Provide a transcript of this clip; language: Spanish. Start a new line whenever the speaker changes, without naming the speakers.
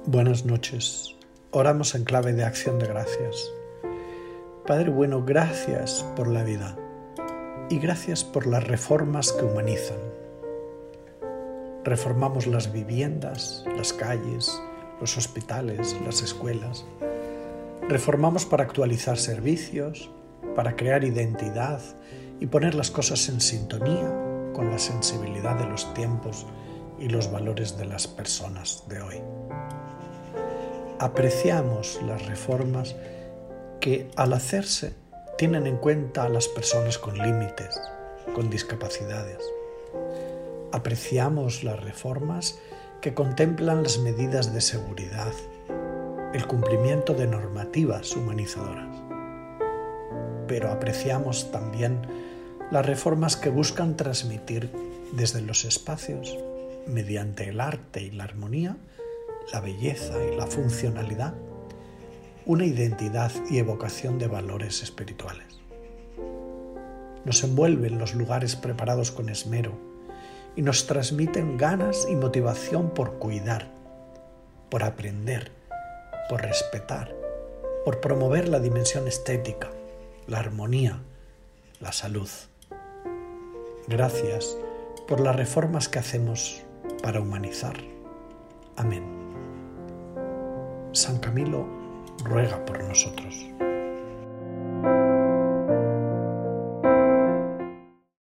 Buenas noches. Oramos en clave de acción de gracias. Padre bueno, gracias por la vida y gracias por las reformas que humanizan. Reformamos las viviendas, las calles, los hospitales, las escuelas. Reformamos para actualizar servicios, para crear identidad y poner las cosas en sintonía con la sensibilidad de los tiempos y los valores de las personas de hoy. Apreciamos las reformas que al hacerse tienen en cuenta a las personas con límites, con discapacidades. Apreciamos las reformas que contemplan las medidas de seguridad, el cumplimiento de normativas humanizadoras. Pero apreciamos también las reformas que buscan transmitir desde los espacios, mediante el arte y la armonía, la belleza y la funcionalidad, una identidad y evocación de valores espirituales. Nos envuelven los lugares preparados con esmero y nos transmiten ganas y motivación por cuidar, por aprender, por respetar, por promover la dimensión estética, la armonía, la salud. Gracias por las reformas que hacemos para humanizar. Amén. San Camilo ruega por nosotros.